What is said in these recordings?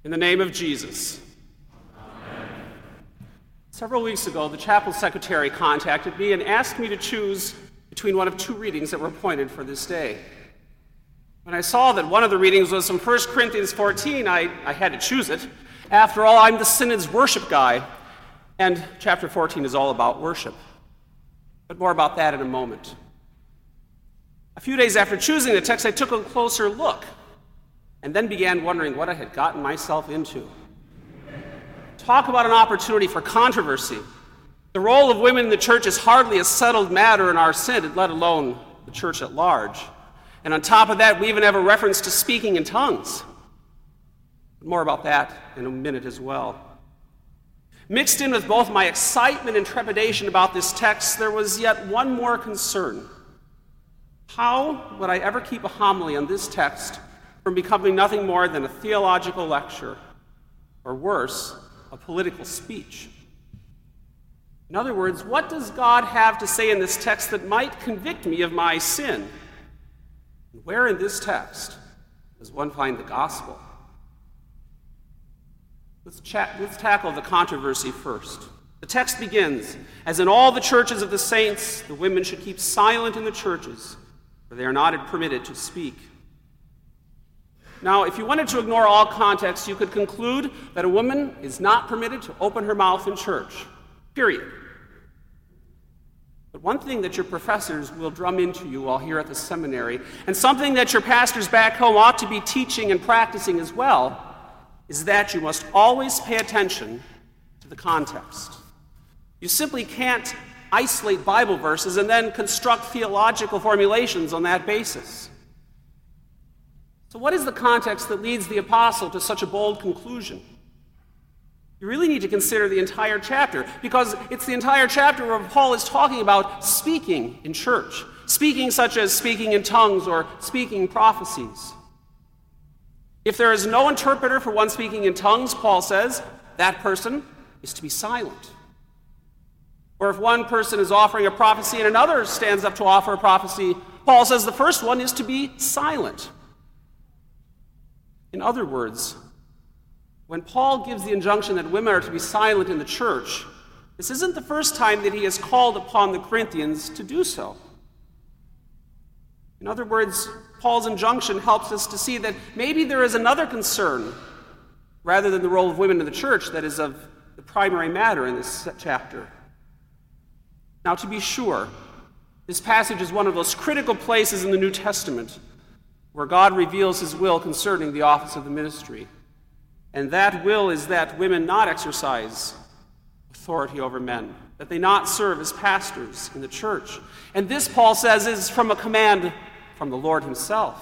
In the name of Jesus. Amen. Several weeks ago, the chapel secretary contacted me and asked me to choose between one of two readings that were appointed for this day. When I saw that one of the readings was from 1 Corinthians 14, I had to choose it. After all, I'm the synod's worship guy, and chapter 14 is all about worship. But more about that in a moment. A few days after choosing the text, I took a closer look and then began wondering what I had gotten myself into. Talk about an opportunity for controversy. The role of women in the church is hardly a settled matter in our synod, let alone the church at large. And on top of that, we even have a reference to speaking in tongues. More about that in a minute as well. Mixed in with both my excitement and trepidation about this text, there was yet one more concern. How would I ever keep a homily on this text from becoming nothing more than a theological lecture, or worse, a political speech? In other words, what does God have to say in this text that might convict me of my sin? And where in this text does one find the gospel? Let's tackle the controversy first. The text begins, "As in all the churches of the saints, the women should keep silent in the churches, for they are not permitted to speak." Now, if you wanted to ignore all context, you could conclude that a woman is not permitted to open her mouth in church, period. But one thing that your professors will drum into you while here at the seminary, and something that your pastors back home ought to be teaching and practicing as well, is that you must always pay attention to the context. You simply can't isolate Bible verses and then construct theological formulations on that basis. So what is the context that leads the apostle to such a bold conclusion? You really need to consider the entire chapter, because it's the entire chapter where Paul is talking about speaking in church, speaking such as speaking in tongues or speaking prophecies. If there is no interpreter for one speaking in tongues, Paul says, that person is to be silent. Or if one person is offering a prophecy and another stands up to offer a prophecy, Paul says the first one is to be silent. In other words, when Paul gives the injunction that women are to be silent in the church, this isn't the first time that he has called upon the Corinthians to do so. In other words, Paul's injunction helps us to see that maybe there is another concern, rather than the role of women in the church, that is of the primary matter in this chapter. Now, to be sure, this passage is one of those critical places in the New Testament where God reveals his will concerning the office of the ministry. And that will is that women not exercise authority over men, that they not serve as pastors in the church. And this, Paul says, is from a command from the Lord himself.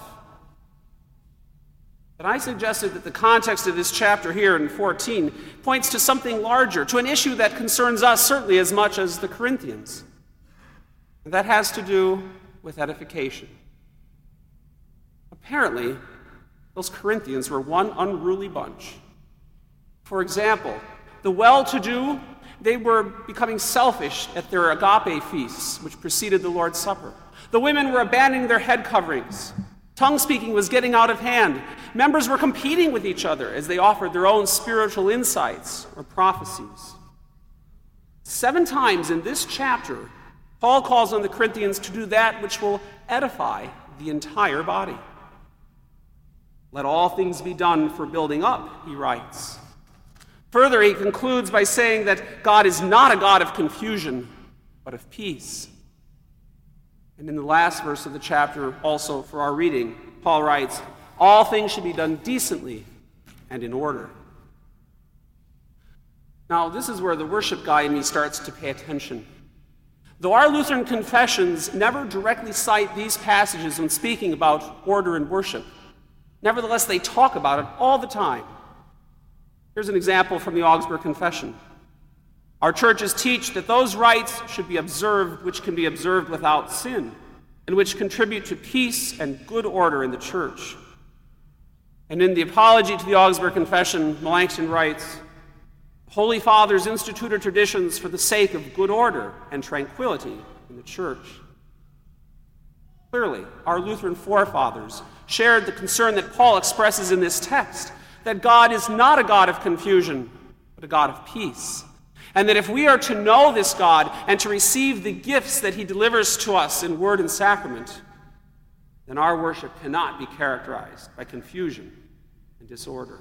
But I suggested that the context of this chapter here in 14 points to something larger, to an issue that concerns us certainly as much as the Corinthians. And that has to do with edification. Apparently, those Corinthians were one unruly bunch. For example, the well-to-do, they were becoming selfish at their agape feasts, which preceded the Lord's Supper. The women were abandoning their head coverings. Tongue-speaking was getting out of hand. Members were competing with each other as they offered their own spiritual insights or prophecies. 7 times in this chapter, Paul calls on the Corinthians to do that which will edify the entire body. Let all things be done for building up, he writes. Further, he concludes by saying that God is not a God of confusion, but of peace. And in the last verse of the chapter, also for our reading, Paul writes, all things should be done decently and in order. Now, this is where the worship guy in me starts to pay attention. Though our Lutheran confessions never directly cite these passages when speaking about order and worship, nevertheless, they talk about it all the time. Here's an example from the Augsburg Confession. Our churches teach that those rites should be observed which can be observed without sin, and which contribute to peace and good order in the church. And in the Apology to the Augsburg Confession, Melanchthon writes, Holy Fathers instituted traditions for the sake of good order and tranquility in the church. Clearly, our Lutheran forefathers shared the concern that Paul expresses in this text, that God is not a God of confusion, but a God of peace. And that if we are to know this God and to receive the gifts that he delivers to us in word and sacrament, then our worship cannot be characterized by confusion and disorder.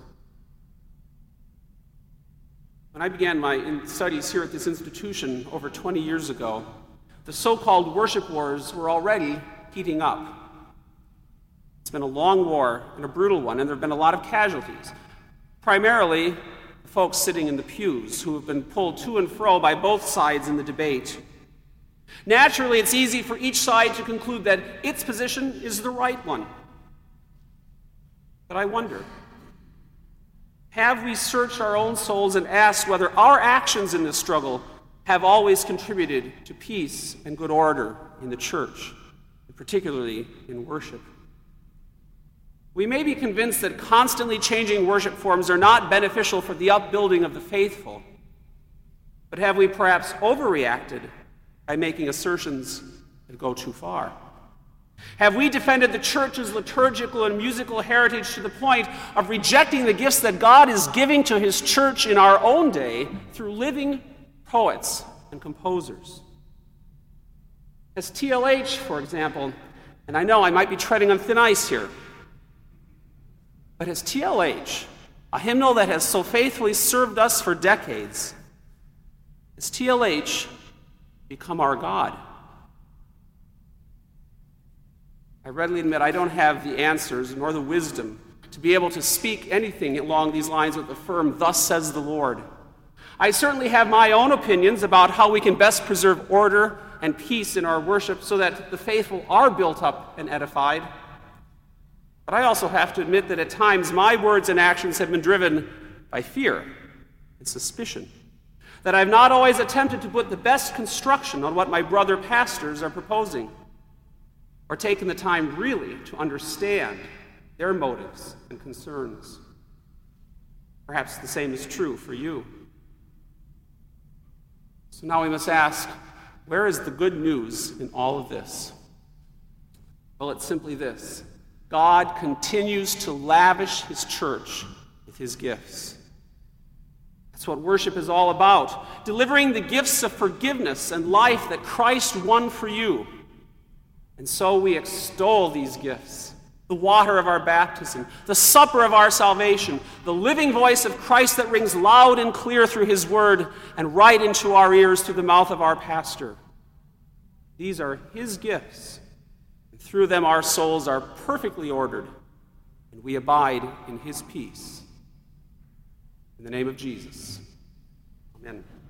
When I began my studies here at this institution over 20 years ago, the so-called worship wars were already heating up. It's been a long war and a brutal one, and there have been a lot of casualties. Primarily, folks sitting in the pews who have been pulled to and fro by both sides in the debate. Naturally, it's easy for each side to conclude that its position is the right one. But I wonder, have we searched our own souls and asked whether our actions in this struggle have always contributed to peace and good order in the church, and particularly in worship? We may be convinced that constantly changing worship forms are not beneficial for the upbuilding of the faithful, but have we perhaps overreacted by making assertions that go too far? Have we defended the church's liturgical and musical heritage to the point of rejecting the gifts that God is giving to his church in our own day through living poets and composers? As TLH, for example, and I know I might be treading on thin ice here, but as TLH, a hymnal that has so faithfully served us for decades, has TLH become our God? I readily admit I don't have the answers nor the wisdom to be able to speak anything along these lines with a firm, "Thus says the Lord." I certainly have my own opinions about how we can best preserve order and peace in our worship so that the faithful are built up and edified. But I also have to admit that at times my words and actions have been driven by fear and suspicion, that I've not always attempted to put the best construction on what my brother pastors are proposing, or taken the time really to understand their motives and concerns. Perhaps the same is true for you. So now we must ask, where is the good news in all of this? Well, it's simply this: God continues to lavish his church with his gifts. That's what worship is all about, delivering the gifts of forgiveness and life that Christ won for you. And so we extol these gifts: the water of our baptism, the supper of our salvation, the living voice of Christ that rings loud and clear through his word and right into our ears through the mouth of our pastor. These are his gifts. Through them our souls are perfectly ordered, and we abide in his peace. In the name of Jesus, amen.